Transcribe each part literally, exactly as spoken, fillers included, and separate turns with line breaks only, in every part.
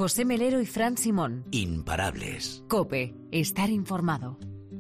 José Melero y Fran Simón.
Imparables.
COPE. Estar informado.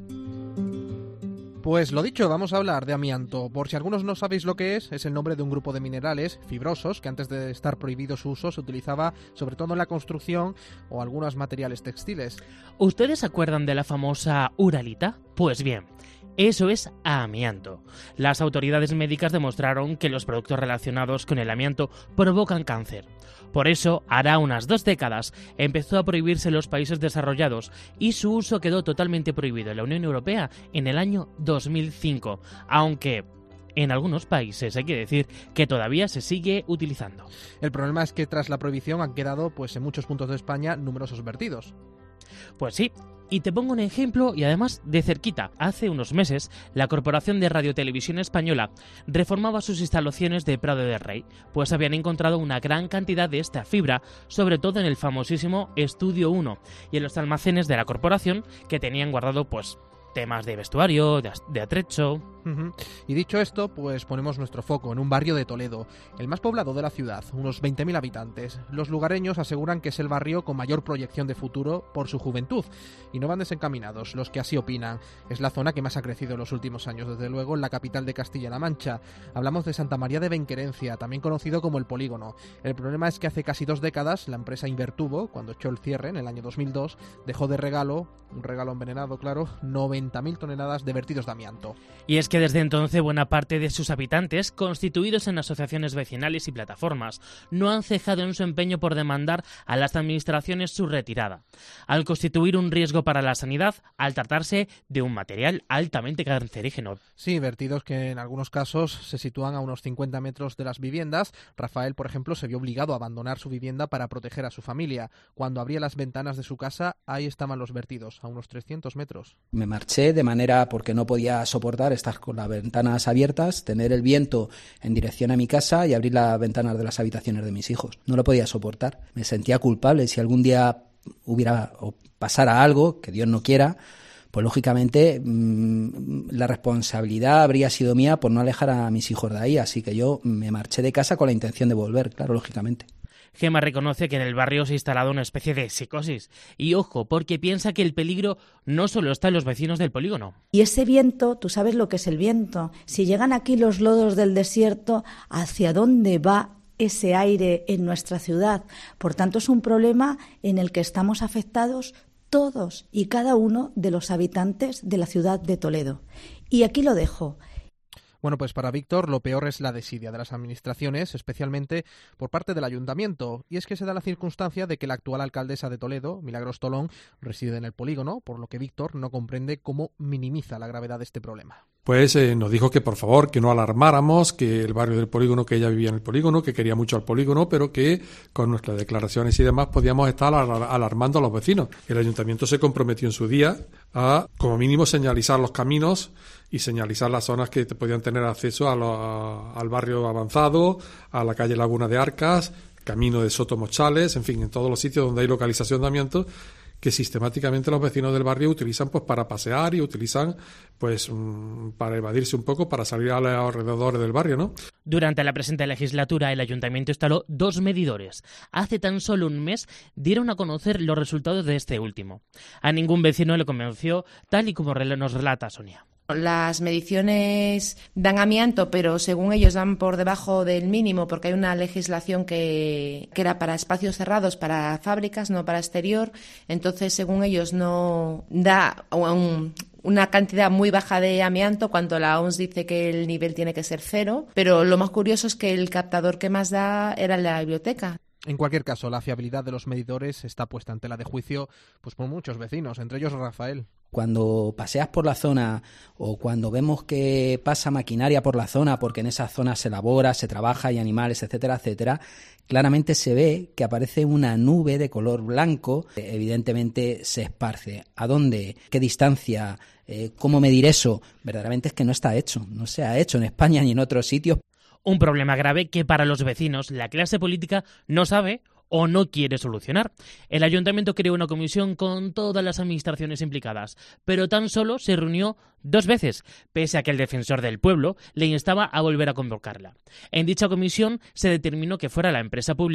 Pues lo dicho, vamos a hablar de amianto. Por si algunos no sabéis lo que es, es el nombre de un grupo de minerales fibrosos que antes de estar prohibido su uso se utilizaba sobre todo en la construcción o algunos materiales textiles.
¿Ustedes se acuerdan de la famosa uralita? Pues bien, eso es amianto. Las autoridades médicas demostraron que los productos relacionados con el amianto provocan cáncer. Por eso, hará unas dos décadas, empezó a prohibirse en los países desarrollados y su uso quedó totalmente prohibido en la Unión Europea en el año dos mil cinco, aunque en algunos países hay que decir que todavía se sigue utilizando.
El problema es que tras la prohibición han quedado, pues en muchos puntos de España, numerosos vertidos.
Pues sí. Y te pongo un ejemplo y además de cerquita. Hace unos meses, la Corporación de Radiotelevisión Española reformaba sus instalaciones de Prado de Rey, pues habían encontrado una gran cantidad de esta fibra, sobre todo en el famosísimo Estudio uno y en los almacenes de la corporación que tenían guardado pues temas de vestuario, de, de atrecho.
Uh-huh. Y dicho esto, pues ponemos nuestro foco en un barrio de Toledo, el más poblado de la ciudad, unos veinte mil habitantes. Los lugareños aseguran que es el barrio con mayor proyección de futuro por su juventud, y no van desencaminados los que así opinan. Es la zona que más ha crecido en los últimos años, desde luego en la capital de Castilla-La Mancha. Hablamos de Santa María de Benquerencia, también conocido como El Polígono. El problema es que hace casi dos décadas la empresa Invertubo, cuando echó el cierre en el año dos mil dos, dejó de regalo, un regalo envenenado claro, noventa mil toneladas de vertidos de amianto.
Y es que desde entonces buena parte de sus habitantes, constituidos en asociaciones vecinales y plataformas, no han cejado en su empeño por demandar a las administraciones su retirada, al constituir un riesgo para la sanidad, al tratarse de un material altamente cancerígeno.
Sí, vertidos que en algunos casos se sitúan a unos cincuenta metros de las viviendas. Rafael, por ejemplo, se vio obligado a abandonar su vivienda para proteger a su familia. Cuando abría las ventanas de su casa, ahí estaban los vertidos, a unos trescientos metros.
Me marché de manera porque no podía soportar estar con las ventanas abiertas, tener el viento en dirección a mi casa y abrir las ventanas de las habitaciones de mis hijos. No lo podía soportar. Me sentía culpable. Si algún día hubiera o pasara algo, que Dios no quiera, pues lógicamente mmm, la responsabilidad habría sido mía por no alejar a mis hijos de ahí. Así que yo me marché de casa con la intención de volver, claro, lógicamente.
Gema reconoce que en el barrio se ha instalado una especie de psicosis. Y ojo, porque piensa que el peligro no solo está en los vecinos del polígono.
Y ese viento, tú sabes lo que es el viento. Si llegan aquí los lodos del desierto, ¿hacia dónde va ese aire en nuestra ciudad? Por tanto, es un problema en el que estamos afectados todos y cada uno de los habitantes de la ciudad de Toledo. Y aquí lo dejo.
Bueno, pues para Víctor lo peor es la desidia de las administraciones, especialmente por parte del ayuntamiento. Y es que se da la circunstancia de que la actual alcaldesa de Toledo, Milagros Tolón, reside en el polígono, por lo que Víctor no comprende cómo minimiza la gravedad de este problema.
Pues eh, nos dijo que por favor, que no alarmáramos, que el barrio del polígono, que ella vivía en el polígono, que quería mucho al polígono, pero que con nuestras declaraciones y demás podíamos estar alar- alarmando a los vecinos. El ayuntamiento se comprometió en su día a, como mínimo, señalizar los caminos y señalizar las zonas que podían tener acceso a lo, a, al barrio avanzado, a la calle Laguna de Arcas, camino de Soto Mochales, en fin, en todos los sitios donde hay localización de amianto, que sistemáticamente los vecinos del barrio utilizan pues para pasear y utilizan pues um, para evadirse un poco, para salir a los alrededores del barrio, ¿no?
Durante la presente legislatura, el ayuntamiento instaló dos medidores. Hace tan solo un mes dieron a conocer los resultados de este último. A ningún vecino le convenció, tal y como nos relata Sonia.
Las mediciones dan amianto, pero según ellos dan por debajo del mínimo, porque hay una legislación que, que era para espacios cerrados, para fábricas, no para exterior. Entonces, según ellos, no da un, una cantidad muy baja de amianto, cuando la O M S dice que el nivel tiene que ser cero. Pero lo más curioso es que el captador que más da era la biblioteca.
En cualquier caso, la fiabilidad de los medidores está puesta en tela de juicio pues por muchos vecinos, entre ellos Rafael.
Cuando paseas por la zona o cuando vemos que pasa maquinaria por la zona, porque en esa zona se elabora, se trabaja, hay animales, etcétera, etcétera, claramente se ve que aparece una nube de color blanco, evidentemente se esparce. ¿A dónde? ¿Qué distancia? Eh, ¿Cómo medir eso? Verdaderamente es que no está hecho, no se ha hecho en España ni en otros sitios.
Un problema grave que para los vecinos la clase política no sabe o no quiere solucionar. El ayuntamiento creó una comisión con todas las administraciones implicadas, pero tan solo se reunió dos veces, pese a que el defensor del pueblo le instaba a volver a convocarla. En dicha comisión se determinó que fuera la empresa pública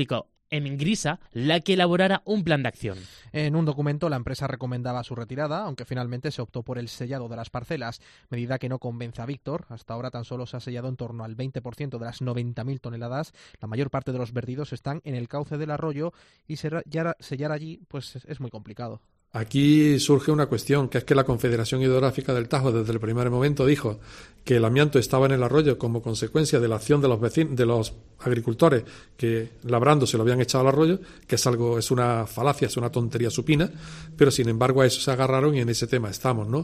Emgrisa la que elaborara un plan de acción.
En un documento, la empresa recomendaba su retirada, aunque finalmente se optó por el sellado de las parcelas, medida que no convence a Víctor. Hasta ahora tan solo se ha sellado en torno al veinte por ciento de las noventa mil toneladas. La mayor parte de los vertidos están en el cauce del arroyo y sellar allí pues es muy complicado.
Aquí surge una cuestión, que es que la Confederación Hidrográfica del Tajo desde el primer momento dijo que el amianto estaba en el arroyo como consecuencia de la acción de los vecinos, de los agricultores que labrando se lo habían echado al arroyo, que es algo, es una falacia, es una tontería supina, pero sin embargo a eso se agarraron y en ese tema estamos, ¿no?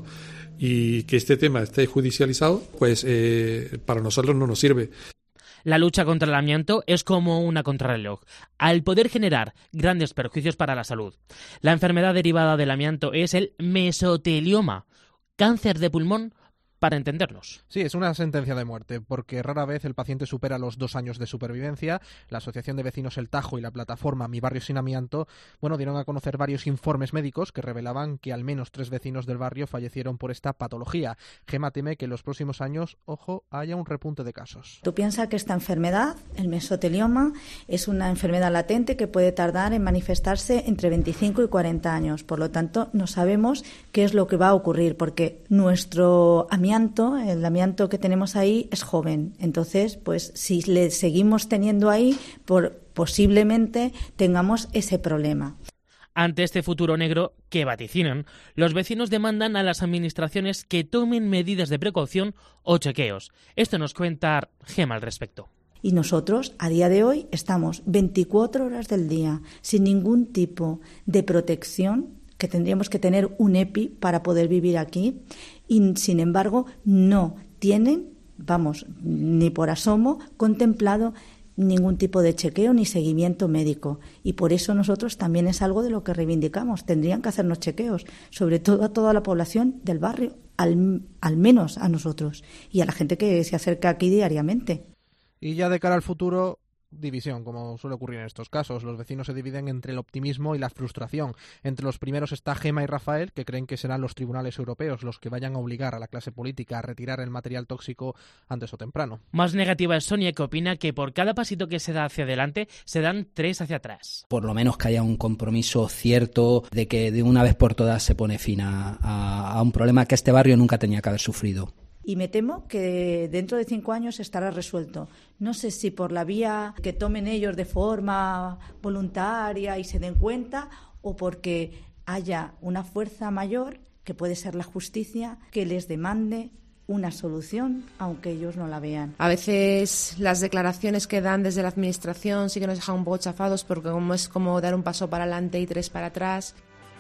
Y que este tema esté judicializado, pues eh, para nosotros no nos sirve.
La lucha contra el amianto es como una contrarreloj, al poder generar grandes perjuicios para la salud. La enfermedad derivada del amianto es el mesotelioma, cáncer de pulmón, para entendernos.
Sí, es una sentencia de muerte, porque rara vez el paciente supera los dos años de supervivencia. La Asociación de Vecinos El Tajo y la plataforma Mi Barrio Sin Amianto, bueno, dieron a conocer varios informes médicos que revelaban que al menos tres vecinos del barrio fallecieron por esta patología. Gema teme que en los próximos años, ojo, haya un repunte de casos.
Tú piensas que esta enfermedad, el mesotelioma, es una enfermedad latente que puede tardar en manifestarse entre veinticinco y cuarenta años. Por lo tanto, no sabemos qué es lo que va a ocurrir, porque nuestro amianto el amianto que tenemos ahí es joven. Entonces, pues si le seguimos teniendo ahí, por, posiblemente tengamos ese problema.
Ante este futuro negro que vaticinan, los vecinos demandan a las administraciones que tomen medidas de precaución o chequeos. Esto nos cuenta Gema al respecto.
Y nosotros, a día de hoy, estamos veinticuatro horas del día sin ningún tipo de protección, que tendríamos que tener un EPI para poder vivir aquí, y sin embargo no tienen, vamos, ni por asomo, contemplado ningún tipo de chequeo ni seguimiento médico. Y por eso nosotros también es algo de lo que reivindicamos. Tendrían que hacernos chequeos, sobre todo a toda la población del barrio, al, al menos a nosotros y a la gente que se acerca aquí diariamente.
Y ya de cara al futuro, división, como suele ocurrir en estos casos. Los vecinos se dividen entre el optimismo y la frustración. Entre los primeros está Gema y Rafael, que creen que serán los tribunales europeos los que vayan a obligar a la clase política a retirar el material tóxico antes o temprano.
Más negativa es Sonia, que opina que por cada pasito que se da hacia adelante, se dan tres hacia atrás.
Por lo menos que haya un compromiso cierto de que de una vez por todas se pone fin a, a, a un problema que este barrio nunca tenía que haber sufrido.
Y me temo que dentro de cinco años estará resuelto. No sé si por la vía que tomen ellos de forma voluntaria y se den cuenta, o porque haya una fuerza mayor, que puede ser la justicia, que les demande una solución, aunque ellos no la vean.
A veces las declaraciones que dan desde la administración sí que nos dejan un poco chafados, porque como es como dar un paso para adelante y tres para atrás.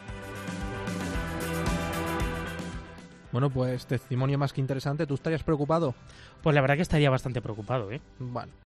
Bueno, pues testimonio más que interesante. ¿Tú estarías preocupado?
Pues la verdad que estaría bastante preocupado, ¿eh?
Bueno.